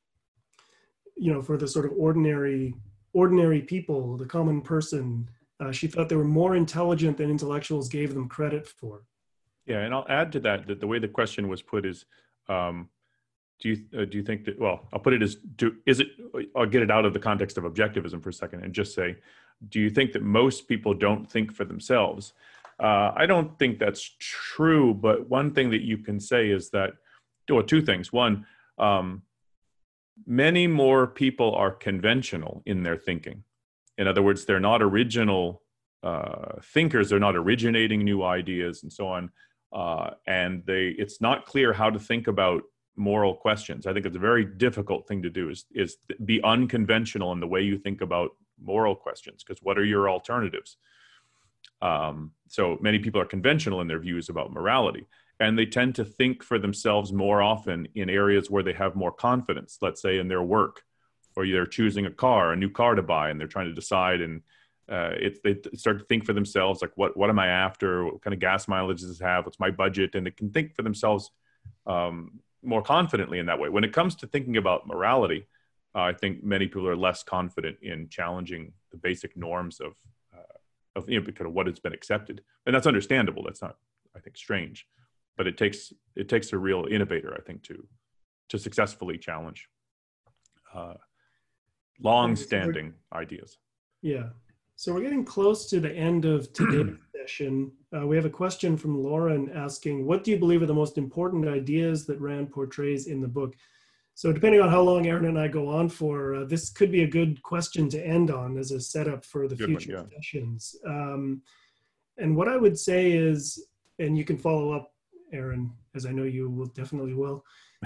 the sort of ordinary people, the common person. She thought they were more intelligent than intellectuals gave them credit for. Yeah, and I'll add to that the way the question was put is, do you think that, well, I'll put it as, I'll get it out of the context of objectivism for a second and just say, do you think that most people don't think for themselves? I don't think that's true, but one thing that you can say is that, well, two things. One, many more people are conventional in their thinking. In other words, they're not original thinkers, they're not originating new ideas and so on. And it's not clear how to think about moral questions. I think it's a very difficult thing to do is be unconventional in the way you think about moral questions, because what are your alternatives? So many people are conventional in their views about morality, and they tend to think for themselves more often in areas where they have more confidence, let's say in their work, or they're choosing a new car to buy, and they're trying to decide, and They start to think for themselves, like, what am I after? What kind of gas mileage does this have? What's my budget? And they can think for themselves more confidently in that way. When it comes to thinking about morality, I think many people are less confident in challenging the basic norms of kind of what has been accepted, and that's understandable. That's not, I think, strange, but it takes a real innovator, I think, to successfully challenge long-standing ideas. Yeah. So we're getting close to the end of today's session. We have a question from Lauren asking, what do you believe are the most important ideas that Rand portrays in the book? So depending on how long Aaron and I go on for, this could be a good question to end on as a setup for the future sessions. And what I would say is, and you can follow up, Aaron, as I know you will definitely will.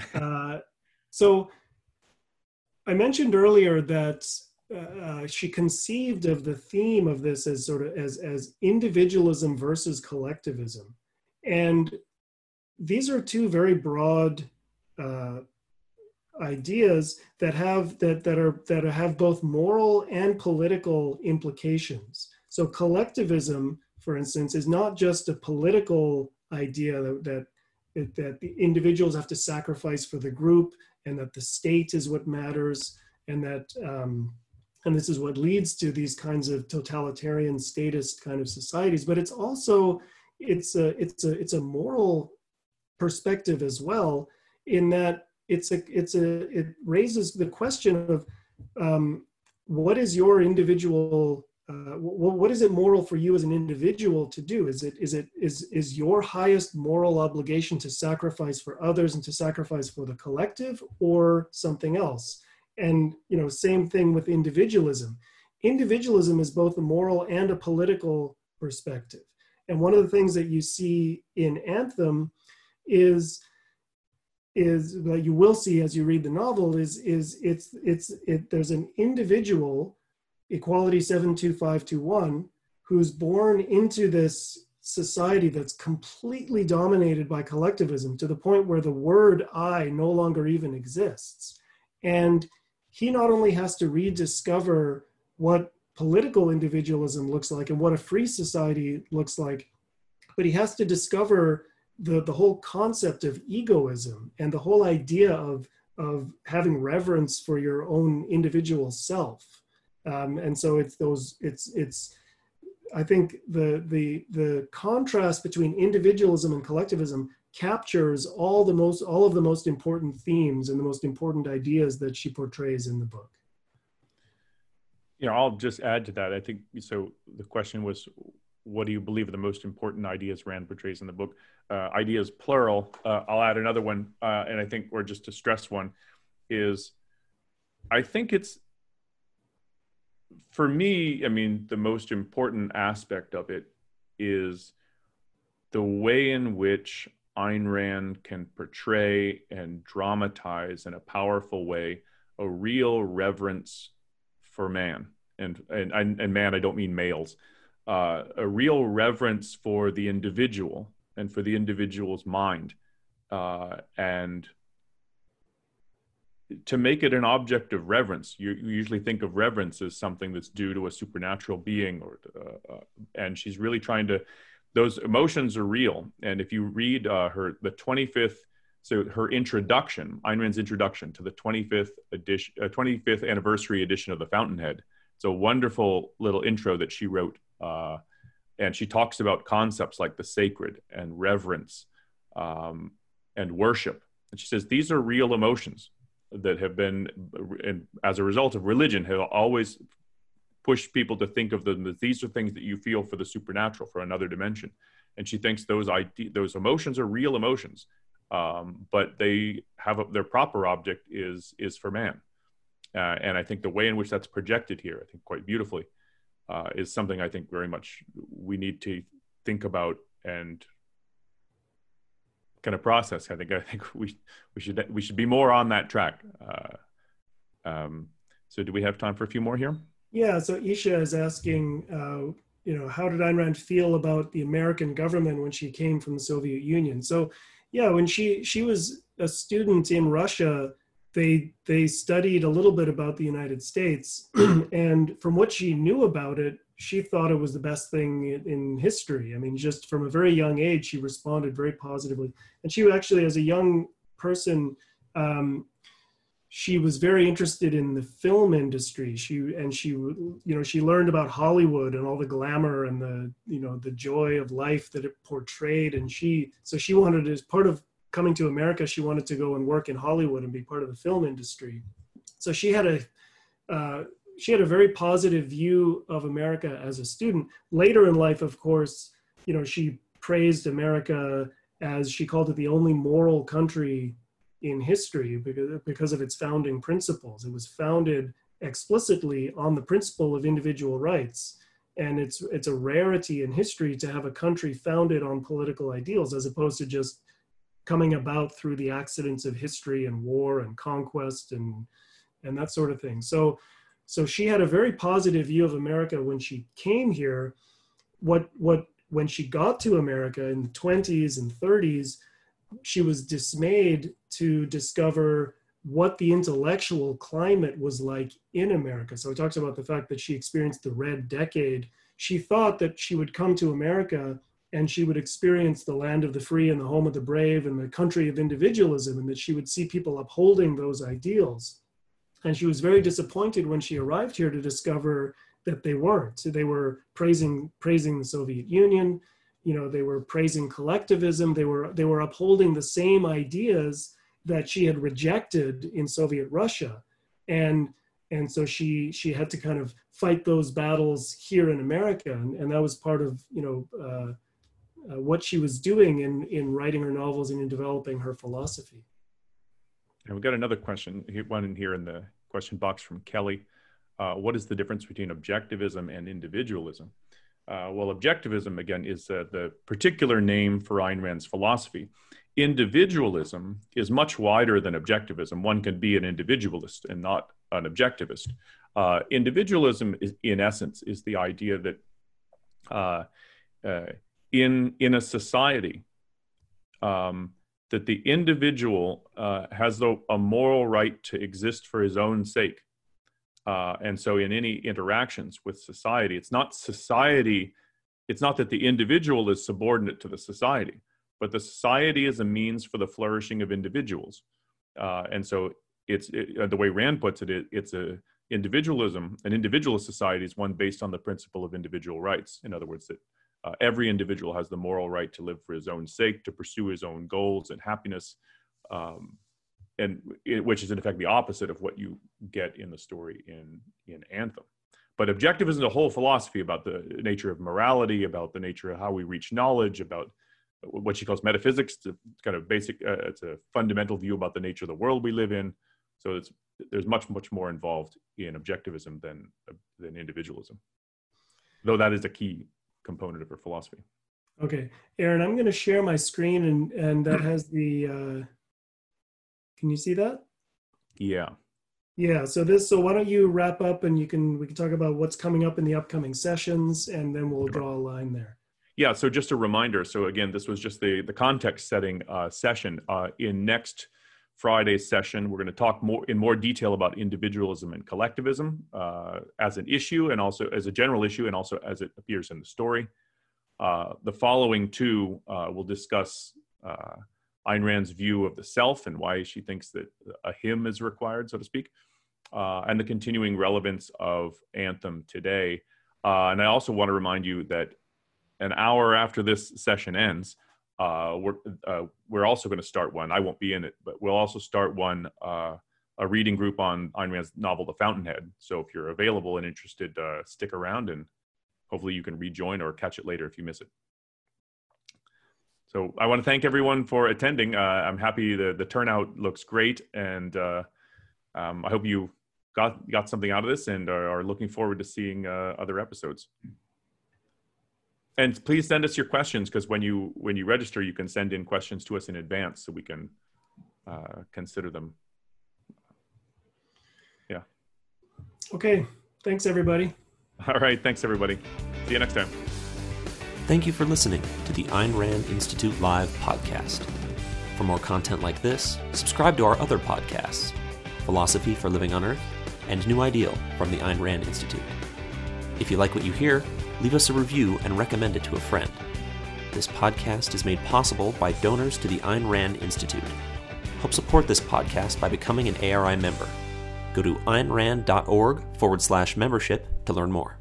So I mentioned earlier that she conceived of the theme of this as sort of as individualism versus collectivism. And these are two very broad ideas that have both moral and political implications. So collectivism, for instance, is not just a political idea that the individuals have to sacrifice for the group, and that the state is what matters, and that and this is what leads to these kinds of totalitarian statist kind of societies. But it's also it's a moral perspective as well, in that it raises the question of what is your individual, what is it moral for you as an individual to do? Is your highest moral obligation to sacrifice for others and to sacrifice for the collective, or something else? And same thing with individualism. Individualism is both a moral and a political perspective. And one of the things that you see in Anthem is that you will see as you read the novel is there's an individual, Equality 72521, who's born into this society that's completely dominated by collectivism, to the point where the word I no longer even exists. And he not only has to rediscover what political individualism looks like and what a free society looks like, but he has to discover the whole concept of egoism and the whole idea of having reverence for your own individual self. And so I think the contrast between individualism and collectivism captures all of the most important themes and the most important ideas that she portrays in the book. I'll just add to that. I think so. The question was, what do you believe are the most important ideas Rand portrays in the book? Ideas plural. I'll add another one, and I think, or just to stress one, is I think it's, for me, the most important aspect of it is the way in which Ayn Rand can portray and dramatize in a powerful way a real reverence for man. And man, I don't mean males. A real reverence for the individual and for the individual's mind, and to make it an object of reverence. You usually think of reverence as something that's due to a supernatural being, and she's really trying to. Those emotions are real, and if you read her introduction, Ayn Rand's introduction to the 25th anniversary edition of The Fountainhead, it's a wonderful little intro that she wrote. And she talks about concepts like the sacred and reverence and worship. And she says, these are real emotions that have been, and as a result of religion, have always pushed people to think of them as these are things that you feel for the supernatural, for another dimension. And she thinks those emotions are real emotions, but they have their proper object is for man. And I think the way in which that's projected here, I think quite beautifully, is something I think very much we need to think about and kind of process. I think we should be more on that track. So do we have time for a few more here? Yeah. So Isha is asking, how did Ayn Rand feel about the American government when she came from the Soviet Union? So yeah, when she was a student in Russia, they studied a little bit about the United States, and from what she knew about it, she thought it was the best thing in history. I mean, just from a very young age, she responded very positively. And she actually, as a young person, she was very interested in the film industry. She learned about Hollywood and all the glamour and the joy of life that it portrayed. And so she wanted, as part of coming to America, she wanted to go and work in Hollywood and be part of the film industry. So she had a very positive view of America as a student. Later in life, of course, she praised America as, she called it, the only moral country in history because of its founding principles. It was founded explicitly on the principle of individual rights. And it's a rarity in history to have a country founded on political ideals, as opposed to just coming about through the accidents of history and war and conquest and that sort of thing. So she had a very positive view of America when she came here. When she got to America in the 20s and 30s, she was dismayed to discover what the intellectual climate was like in America. So it talks about the fact that she experienced the Red Decade. She thought that she would come to America and she would experience the land of the free and the home of the brave and the country of individualism, and that she would see people upholding those ideals. And she was very disappointed when she arrived here to discover that they weren't. So they were praising the Soviet Union, they were praising collectivism, they were upholding the same ideas that she had rejected in Soviet Russia. And so she had to kind of fight those battles here in America. And that was part of, what she was doing in writing her novels and in developing her philosophy. And we got another question, one in here in the question box from Kelly. What is the difference between objectivism and individualism? Well, objectivism, again, is the particular name for Ayn Rand's philosophy. Individualism is much wider than objectivism. One can be an individualist and not an objectivist. Individualism, in essence, is the idea that in a society, that the individual has a moral right to exist for his own sake. And so in any interactions with society, it's not that the individual is subordinate to the society, but the society is a means for the flourishing of individuals. And so the way Rand puts it, it's an individualist society is one based on the principle of individual rights. In other words, that every individual has the moral right to live for his own sake, to pursue his own goals and happiness, which is in effect the opposite of what you get in the story in Anthem. But objectivism is a whole philosophy about the nature of morality, about the nature of how we reach knowledge, about what she calls metaphysics. It's kind of basic. It's a fundamental view about the nature of the world we live in. So there's much more involved in objectivism than individualism, though that is a key component of her philosophy. Okay, Aaron, I'm going to share my screen, and that has the. Can you see that? Yeah. Yeah. So why don't you wrap up, and we can talk about what's coming up in the upcoming sessions, and then we'll draw a line there. Yeah. So just a reminder. So again, this was just the context setting session. In next Friday's session, we're going to talk in more detail about individualism and collectivism as an issue, and also as a general issue, and also as it appears in the story. The following two will discuss Ayn Rand's view of the self and why she thinks that a hymn is required, so to speak, and the continuing relevance of Anthem today. And I also want to remind you that an hour after this session ends, we're also going to start one. I won't be in it, but we'll also start one, a reading group on Ayn Rand's novel, The Fountainhead. So if you're available and interested, stick around, and hopefully you can rejoin or catch it later if you miss it. So I want to thank everyone for attending. I'm happy the turnout looks great, and I hope you got something out of this and are looking forward to seeing other episodes. And please send us your questions, because when you register, you can send in questions to us in advance so we can consider them. Yeah. Okay. Thanks, everybody. All right. Thanks, everybody. See you next time. Thank you for listening to the Ayn Rand Institute Live podcast. For more content like this, subscribe to our other podcasts Philosophy for Living on Earth, and New Ideal from the Ayn Rand Institute. If you like what you hear, leave us a review and recommend it to a friend. This podcast is made possible by donors to the Ayn Rand Institute. Help support this podcast by becoming an ARI member. Go to aynrand.org/membership to learn more.